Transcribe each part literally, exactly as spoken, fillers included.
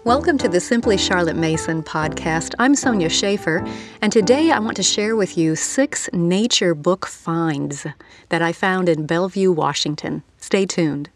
Welcome to the Simply Charlotte Mason podcast. I'm Sonia Schaefer, and today I want to share with you six nature book finds that I found in Bellevue, Washington. Stay tuned.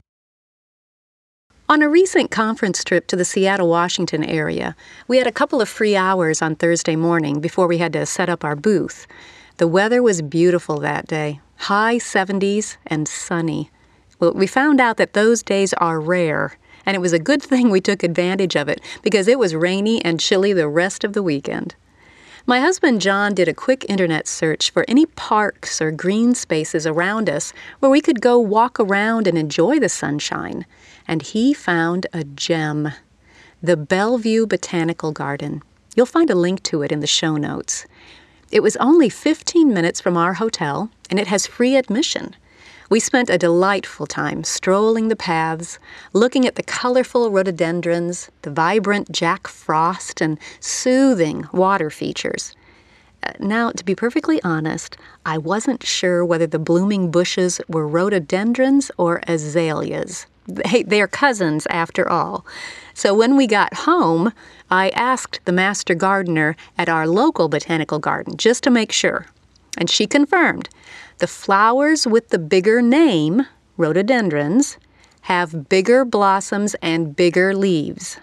On a recent conference trip to the Seattle, Washington area, we had a couple of free hours on Thursday morning before we had to set up our booth. The weather was beautiful that day, high seventies and sunny. Well, we found out that those days are rare. And it was a good thing we took advantage of it because it was rainy and chilly the rest of the weekend. My husband John did a quick internet search for any parks or green spaces around us where we could go walk around and enjoy the sunshine. And he found a gem, the Bellevue Botanical Garden. You'll find a link to it in the show notes. It was only fifteen minutes from our hotel, and it has free admission. We spent a delightful time strolling the paths, looking at the colorful rhododendrons, the vibrant Jack Frost, and soothing water features. Uh, now, to be perfectly honest, I wasn't sure whether the blooming bushes were rhododendrons or azaleas. They, they're cousins, after all. So when we got home, I asked the master gardener at our local botanical garden just to make sure. And she confirmed. The flowers with the bigger name, rhododendrons, have bigger blossoms and bigger leaves.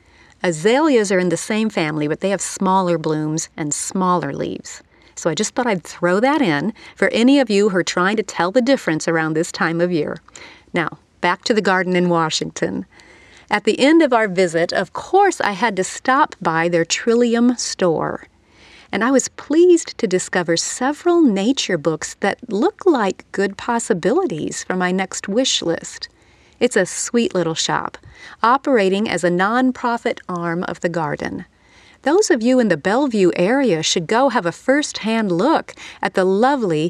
Azaleas are in the same family, but they have smaller blooms and smaller leaves. So I just thought I'd throw that in for any of you who are trying to tell the difference around this time of year. Now, back to the garden in Washington. At the end of our visit, of course, I had to stop by their Trillium store. And I was pleased to discover several nature books that look like good possibilities for my next wish list. It's a sweet little shop, operating as a nonprofit arm of the garden. Those of you in the Bellevue area should go have a first-hand look at the lovely,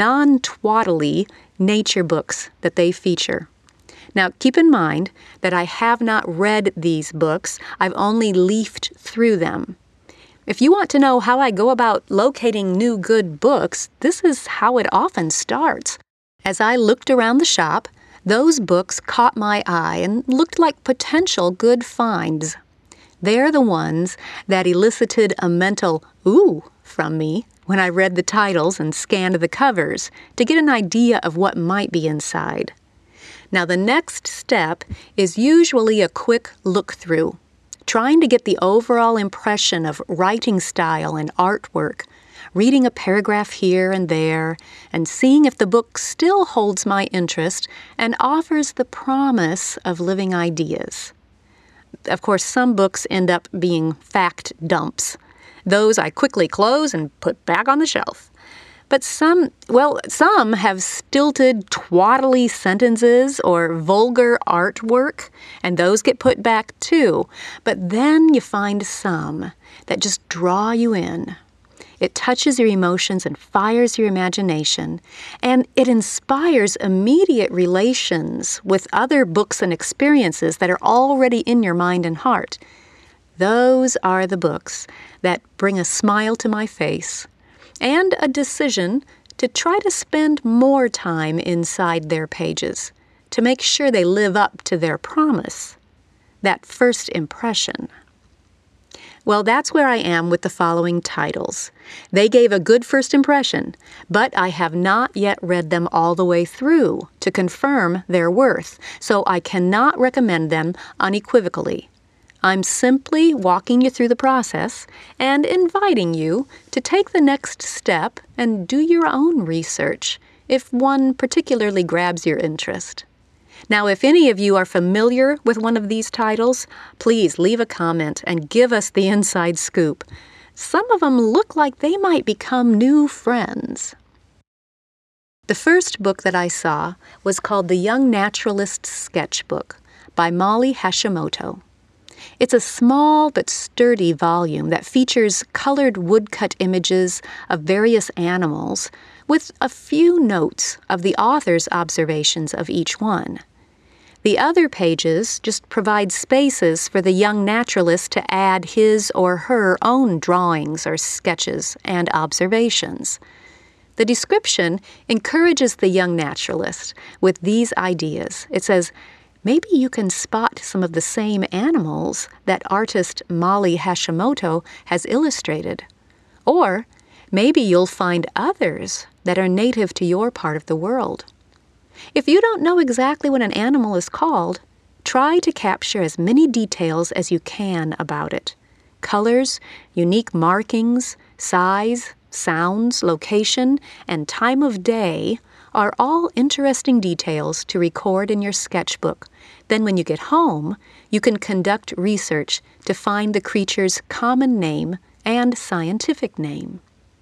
non-twaddly nature books that they feature. Now, keep in mind that I have not read these books. I've only leafed through them. If you want to know how I go about locating new good books, this is how it often starts. As I looked around the shop, those books caught my eye and looked like potential good finds. They're the ones that elicited a mental ooh from me when I read the titles and scanned the covers to get an idea of what might be inside. Now, the next step is usually a quick look-through, trying to get the overall impression of writing style and artwork, reading a paragraph here and there, and seeing if the book still holds my interest and offers the promise of living ideas. Of course, some books end up being fact dumps. Those I quickly close and put back on the shelf. But some, well, some have stilted, twaddly sentences or vulgar artwork, and those get put back too. But then you find some that just draw you in. It touches your emotions and fires your imagination, and it inspires immediate relations with other books and experiences that are already in your mind and heart. Those are the books that bring a smile to my face, and a decision to try to spend more time inside their pages to make sure they live up to their promise, that first impression. Well, that's where I am with the following titles. They gave a good first impression, but I have not yet read them all the way through to confirm their worth, so I cannot recommend them unequivocally. I'm simply walking you through the process and inviting you to take the next step and do your own research if one particularly grabs your interest. Now, if any of you are familiar with one of these titles, please leave a comment and give us the inside scoop. Some of them look like they might become new friends. The first book that I saw was called The Young Naturalist's Sketchbook by Molly Hashimoto. It's a small but sturdy volume that features colored woodcut images of various animals with a few notes of the author's observations of each one. The other pages just provide spaces for the young naturalist to add his or her own drawings or sketches and observations. The description encourages the young naturalist with these ideas. It says, maybe you can spot some of the same animals that artist Molly Hashimoto has illustrated. Or maybe you'll find others that are native to your part of the world. If you don't know exactly what an animal is called, try to capture as many details as you can about it. Colors, unique markings, size, sounds, location, and time of day are all interesting details to record in your sketchbook. Then when you get home, you can conduct research to find the creature's common name and scientific name.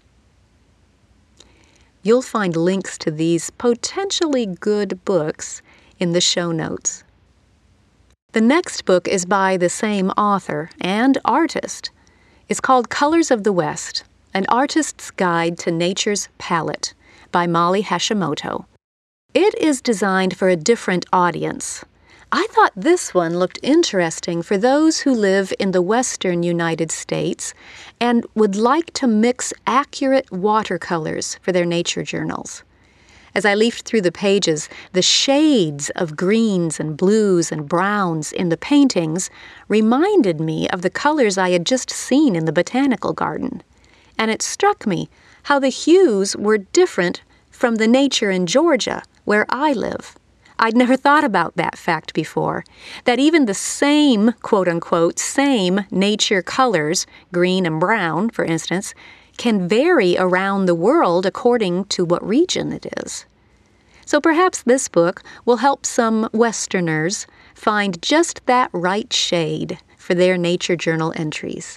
You'll find links to these potentially good books in the show notes. The next book is by the same author and artist. It's called Colors of the West, An Artist's Guide to Nature's Palette by Molly Hashimoto. It is designed for a different audience. I thought this one looked interesting for those who live in the western United States and would like to mix accurate watercolors for their nature journals. As I leafed through the pages, the shades of greens and blues and browns in the paintings reminded me of the colors I had just seen in the botanical garden. And it struck me how the hues were different from the nature in Georgia, where I live. I'd never thought about that fact before, that even the same, quote-unquote, same nature colors, green and brown, for instance, can vary around the world according to what region it is. So perhaps this book will help some Westerners find just that right shade for their nature journal entries.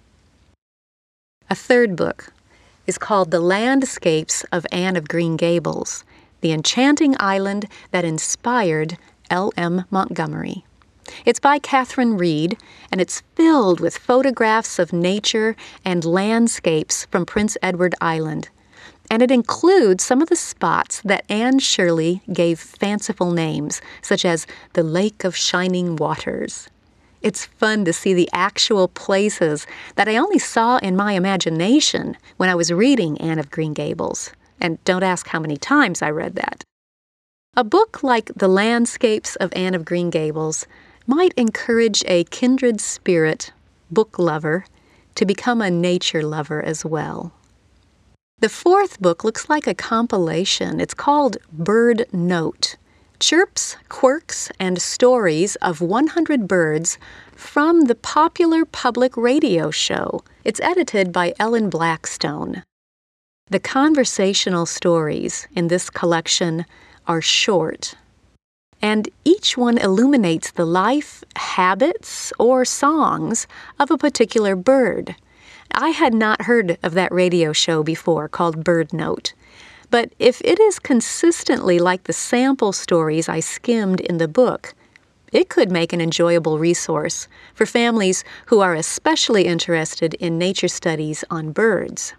A third book is called The Landscapes of Anne of Green Gables, the enchanting island that inspired L M Montgomery. It's by Catherine Reed, and it's filled with photographs of nature and landscapes from Prince Edward Island. And it includes some of the spots that Anne Shirley gave fanciful names, such as the Lake of Shining Waters. It's fun to see the actual places that I only saw in my imagination when I was reading Anne of Green Gables. And don't ask how many times I read that. A book like The Landscapes of Anne of Green Gables might encourage a kindred spirit, book lover, to become a nature lover as well. The fourth book looks like a compilation. It's called Bird Note. Chirps, quirks, and stories of one hundred birds from the popular public radio show. It's edited by Ellen Blackstone. The conversational stories in this collection are short, and each one illuminates the life, habits, or songs of a particular bird. I had not heard of that radio show before called Bird Note, but if it is consistently like the sample stories I skimmed in the book, it could make an enjoyable resource for families who are especially interested in nature studies on birds.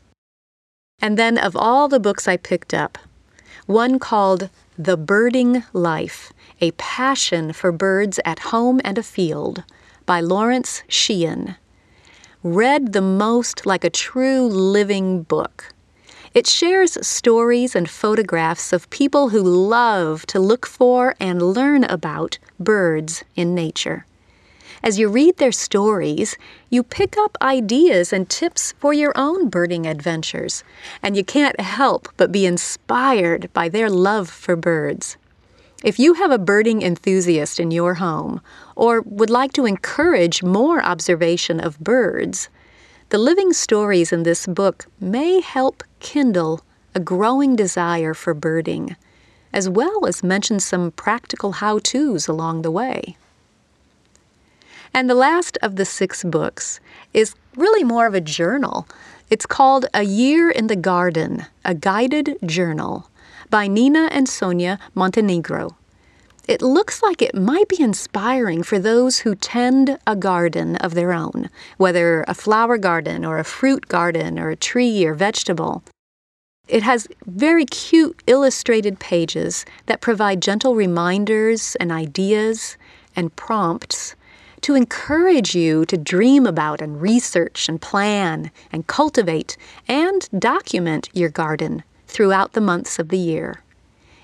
And then of all the books I picked up, one called The Birding Life, A Passion for Birds at Home and Afield by Lawrence Sheehan, read the most like a true living book. It shares stories and photographs of people who love to look for and learn about birds in nature. As you read their stories, you pick up ideas and tips for your own birding adventures, and you can't help but be inspired by their love for birds. If you have a birding enthusiast in your home, or would like to encourage more observation of birds, the living stories in this book may help kindle a growing desire for birding, as well as mention some practical how-tos along the way. And the last of the six books is really more of a journal. It's called A Year in the Garden, a Guided Journal by Nina and Sonia Montenegro. It looks like it might be inspiring for those who tend a garden of their own, whether a flower garden or a fruit garden or a tree or vegetable. It has very cute illustrated pages that provide gentle reminders and ideas and prompts to encourage you to dream about and research and plan and cultivate and document your garden throughout the months of the year.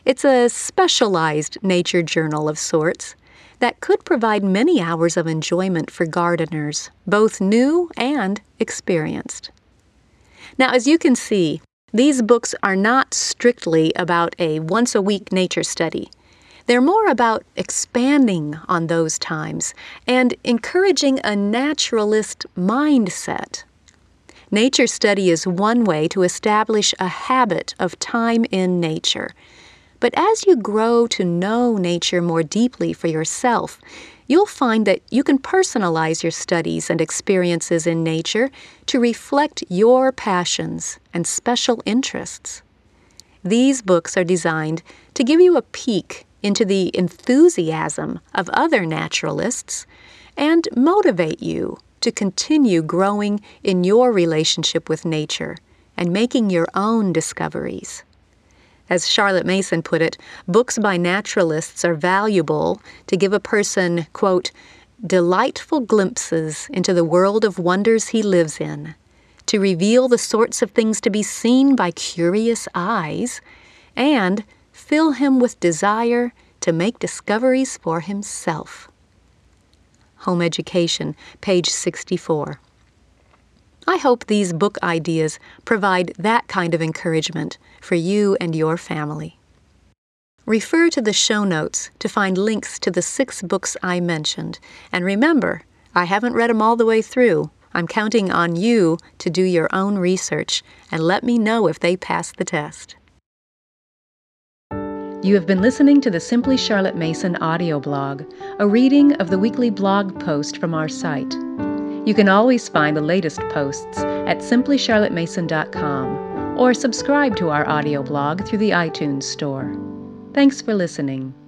It's a specialized nature journal of sorts that could provide many hours of enjoyment for gardeners, both new and experienced. Now, as you can see, these books are not strictly about a once-a-week nature study. They're more about expanding on those times and encouraging a naturalist mindset. Nature study is one way to establish a habit of time in nature. But as you grow to know nature more deeply for yourself, you'll find that you can personalize your studies and experiences in nature to reflect your passions and special interests. These books are designed to give you a peek into the enthusiasm of other naturalists and motivate you to continue growing in your relationship with nature and making your own discoveries. As Charlotte Mason put it, books by naturalists are valuable to give a person, quote, delightful glimpses into the world of wonders he lives in, to reveal the sorts of things to be seen by curious eyes, and fill him with desire to make discoveries for himself. Home Education, page sixty-four. I hope these book ideas provide that kind of encouragement for you and your family. Refer to the show notes to find links to the six books I mentioned. And remember, I haven't read them all the way through. I'm counting on you to do your own research and let me know if they pass the test. You have been listening to the Simply Charlotte Mason audio blog, a reading of the weekly blog post from our site. You can always find the latest posts at simply charlotte mason dot com or subscribe to our audio blog through the iTunes Store. Thanks for listening.